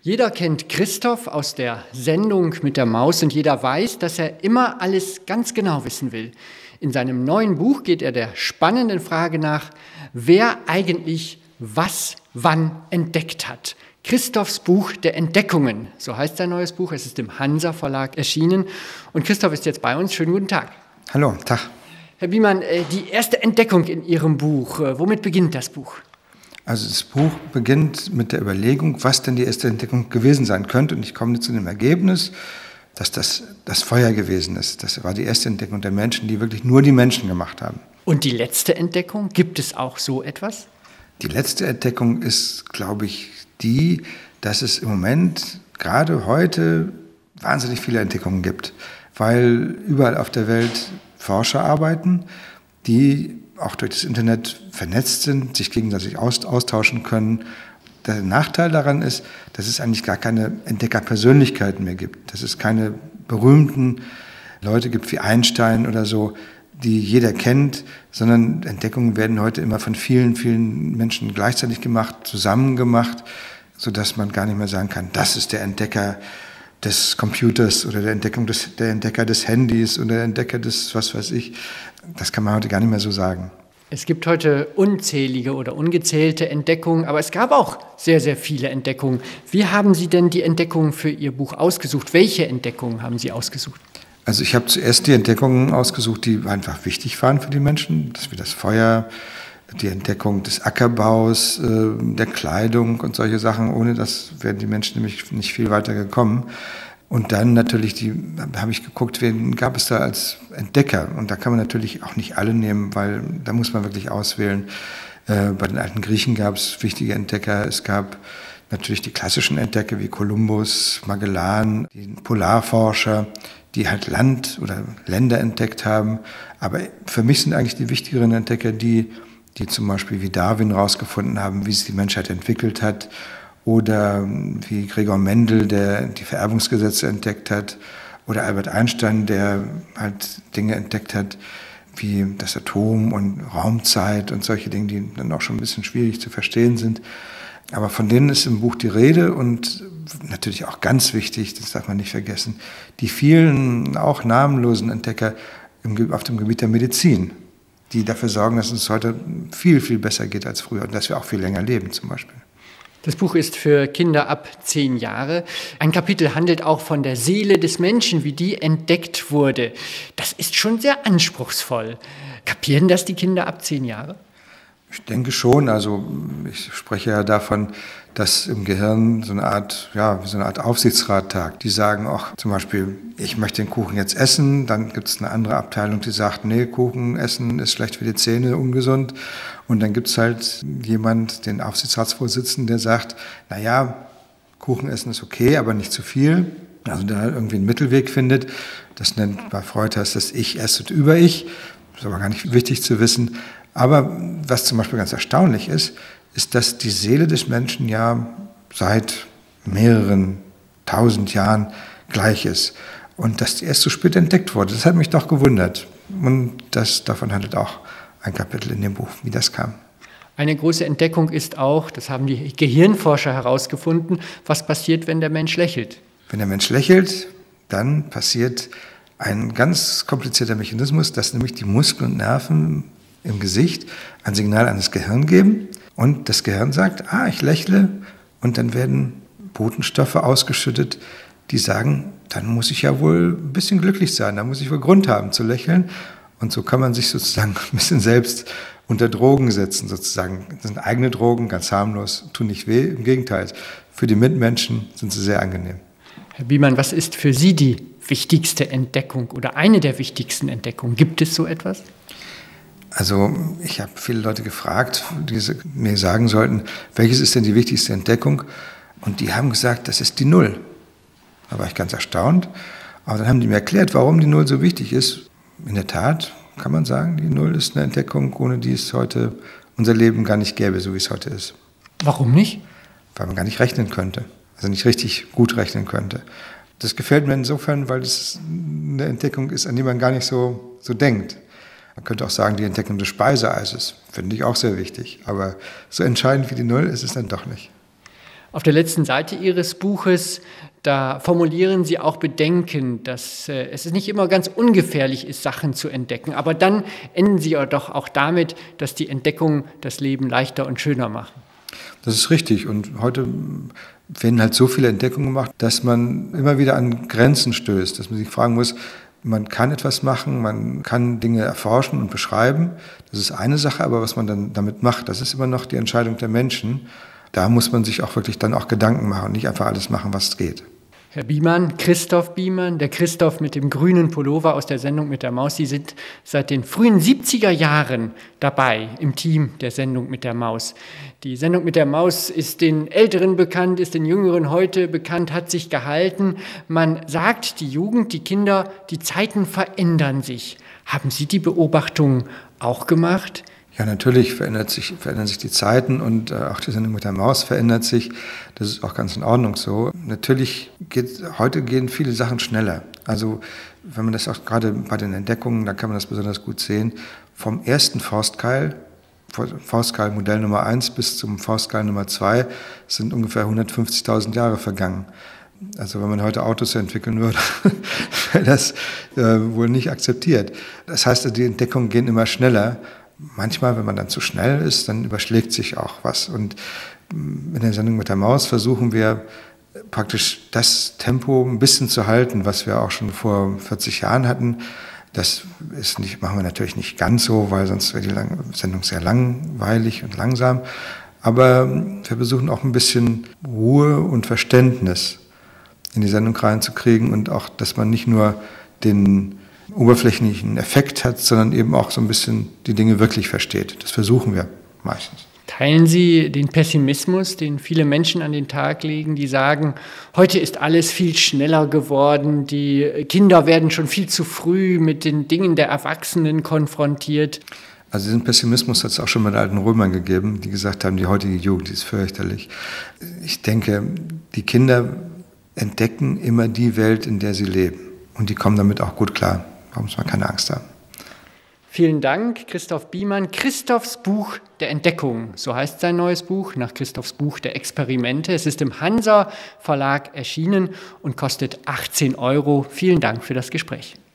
Jeder kennt Christoph aus der Sendung mit der Maus und jeder weiß, dass er immer alles ganz genau wissen will. In seinem neuen Buch geht er der spannenden Frage nach, wer eigentlich was wann entdeckt hat. Christophs Buch der Entdeckungen, so heißt sein neues Buch. Es ist im Hansa Verlag erschienen. Und Christoph ist jetzt bei uns. Schönen guten Tag. Hallo, Tag. Herr Biemann, die erste Entdeckung in Ihrem Buch, womit beginnt das Buch? Also das Buch beginnt mit der Überlegung, was denn die erste Entdeckung gewesen sein könnte. Und ich komme zu dem Ergebnis, dass das Feuer gewesen ist. Das war die erste Entdeckung der Menschen, die wirklich nur die Menschen gemacht haben. Und die letzte Entdeckung, gibt es auch so etwas? Die letzte Entdeckung ist, glaube ich, die, dass es im Moment, gerade heute, wahnsinnig viele Entdeckungen gibt. Weil überall auf der Welt Forscher arbeiten, die auch durch das Internet vernetzt sind, sich gegenseitig austauschen können. Der Nachteil daran ist, dass es eigentlich gar keine Entdeckerpersönlichkeiten mehr gibt. Dass es keine berühmten Leute gibt wie Einstein oder so, die jeder kennt, sondern Entdeckungen werden heute immer von vielen, vielen Menschen gleichzeitig gemacht, zusammen gemacht, sodass man gar nicht mehr sagen kann, das ist der Entdecker des Computers oder der Entdecker des Handys oder der Entdecker des was weiß ich. Das kann man heute gar nicht mehr so sagen. Es gibt heute unzählige oder ungezählte Entdeckungen, aber es gab auch sehr, sehr viele Entdeckungen. Wie haben Sie denn die Entdeckungen für Ihr Buch ausgesucht? Welche Entdeckungen haben Sie ausgesucht? Also ich habe zuerst die Entdeckungen ausgesucht, die einfach wichtig waren für die Menschen, das wie das Feuer, die Entdeckung des Ackerbaus, der Kleidung und solche Sachen. Ohne das wären die Menschen nämlich nicht viel weiter gekommen. Und dann natürlich habe ich geguckt, wen gab es da als Entdecker. Und da kann man natürlich auch nicht alle nehmen, weil da muss man wirklich auswählen. Bei den alten Griechen gab es wichtige Entdecker. Es gab natürlich die klassischen Entdecker wie Kolumbus, Magellan, die Polarforscher, die halt Land oder Länder entdeckt haben. Aber für mich sind eigentlich die wichtigeren Entdecker die zum Beispiel wie Darwin herausgefunden haben, wie sich die Menschheit entwickelt hat, oder wie Gregor Mendel, der die Vererbungsgesetze entdeckt hat, oder Albert Einstein, der halt Dinge entdeckt hat, wie das Atom und Raumzeit und solche Dinge, die dann auch schon ein bisschen schwierig zu verstehen sind. Aber von denen ist im Buch die Rede und natürlich auch ganz wichtig, das darf man nicht vergessen, die vielen auch namenlosen Entdecker auf dem Gebiet der Medizin, die dafür sorgen, dass es heute viel, viel besser geht als früher und dass wir auch viel länger leben zum Beispiel. Das Buch ist für Kinder ab 10 Jahre. Ein Kapitel handelt auch von der Seele des Menschen, wie die entdeckt wurde. Das ist schon sehr anspruchsvoll. Kapieren das die Kinder ab 10 Jahre? Ich denke schon. Also ich spreche ja davon, dass im Gehirn so eine Art Aufsichtsrat tagt. Die sagen auch zum Beispiel, ich möchte den Kuchen jetzt essen. Dann gibt es eine andere Abteilung, die sagt, nee, Kuchen essen ist schlecht für die Zähne, ungesund. Und dann gibt es halt jemand, den Aufsichtsratsvorsitzenden, der sagt, naja, Kuchen essen ist okay, aber nicht zu viel. Also der irgendwie einen Mittelweg findet. Das nennt bei Freud heißt das Ich, Es und Über-Ich. Das ist aber gar nicht wichtig zu wissen. Aber was zum Beispiel ganz erstaunlich ist, dass die Seele des Menschen ja seit mehreren 1000 Jahren gleich ist. Und dass die erst so spät entdeckt wurde, das hat mich doch gewundert. Und davon handelt auch ein Kapitel in dem Buch, wie das kam. Eine große Entdeckung ist auch, das haben die Gehirnforscher herausgefunden, was passiert, wenn der Mensch lächelt. Wenn der Mensch lächelt, dann passiert ein ganz komplizierter Mechanismus, dass nämlich die Muskeln und Nerven im Gesicht ein Signal an das Gehirn geben und das Gehirn sagt, ich lächle, und dann werden Botenstoffe ausgeschüttet, die sagen, dann muss ich ja wohl ein bisschen glücklich sein, dann muss ich wohl Grund haben zu lächeln, und so kann man sich sozusagen ein bisschen selbst unter Drogen setzen sozusagen. Das sind eigene Drogen, ganz harmlos, tun nicht weh, im Gegenteil, für die Mitmenschen sind sie sehr angenehm. Herr Biemann, was ist für Sie die wichtigste Entdeckung oder eine der wichtigsten Entdeckungen? Gibt es so etwas? Also ich habe viele Leute gefragt, die mir sagen sollten, welches ist denn die wichtigste Entdeckung? Und die haben gesagt, das ist die Null. Da war ich ganz erstaunt. Aber dann haben die mir erklärt, warum die Null so wichtig ist. In der Tat kann man sagen, die Null ist eine Entdeckung, ohne die es heute unser Leben gar nicht gäbe, so wie es heute ist. Warum nicht? Weil man gar nicht rechnen könnte, also nicht richtig gut rechnen könnte. Das gefällt mir insofern, weil es eine Entdeckung ist, an die man gar nicht so denkt. Man könnte auch sagen, die Entdeckung des Speiseeises, finde ich auch sehr wichtig. Aber so entscheidend wie die Null ist es dann doch nicht. Auf der letzten Seite Ihres Buches, da formulieren Sie auch Bedenken, dass es nicht immer ganz ungefährlich ist, Sachen zu entdecken. Aber dann enden Sie ja doch auch damit, dass die Entdeckungen das Leben leichter und schöner machen. Das ist richtig. Und heute werden halt so viele Entdeckungen gemacht, dass man immer wieder an Grenzen stößt, dass man sich fragen muss, man kann etwas machen, man kann Dinge erforschen und beschreiben. Das ist eine Sache, aber was man dann damit macht, das ist immer noch die Entscheidung der Menschen. Da muss man sich auch wirklich dann auch Gedanken machen und nicht einfach alles machen, was geht. Herr Biemann, Christoph Biemann, der Christoph mit dem grünen Pullover aus der Sendung mit der Maus, Sie sind seit den frühen 70er Jahren dabei im Team der Sendung mit der Maus. Die Sendung mit der Maus ist den Älteren bekannt, ist den Jüngeren heute bekannt, hat sich gehalten. Man sagt, die Jugend, die Kinder, die Zeiten verändern sich. Haben Sie die Beobachtung auch gemacht? Ja, natürlich verändern sich die Zeiten und auch die Sendung mit der Maus verändert sich. Das ist auch ganz in Ordnung so. Natürlich heute gehen viele Sachen schneller. Also wenn man das auch gerade bei den Entdeckungen, da kann man das besonders gut sehen, vom ersten Faustkeil Modell Nummer 1 bis zum Faustkeil Nummer 2 sind ungefähr 150.000 Jahre vergangen. Also wenn man heute Autos entwickeln würde, wäre das wohl nicht akzeptiert. Das heißt, die Entdeckungen gehen immer schneller. Manchmal, wenn man dann zu schnell ist, dann überschlägt sich auch was. Und in der Sendung mit der Maus versuchen wir praktisch das Tempo ein bisschen zu halten, was wir auch schon vor 40 Jahren hatten. Das machen wir natürlich nicht ganz so, weil sonst wäre die Sendung sehr langweilig und langsam. Aber wir versuchen auch ein bisschen Ruhe und Verständnis in die Sendung reinzukriegen und auch, dass man nicht nur den oberflächlichen Effekt hat, sondern eben auch so ein bisschen die Dinge wirklich versteht. Das versuchen wir meistens. Teilen Sie den Pessimismus, den viele Menschen an den Tag legen, die sagen, heute ist alles viel schneller geworden, die Kinder werden schon viel zu früh mit den Dingen der Erwachsenen konfrontiert? Also diesen Pessimismus hat es auch schon bei den alten Römern gegeben, die gesagt haben, die heutige Jugend ist fürchterlich. Ich denke, die Kinder entdecken immer die Welt, in der sie leben. Und die kommen damit auch gut klar. Da muss man keine Angst haben. Vielen Dank, Christoph Biemann. Christophs Buch der Entdeckung, so heißt sein neues Buch, nach Christophs Buch der Experimente. Es ist im Hansa Verlag erschienen und kostet 18 €. Vielen Dank für das Gespräch.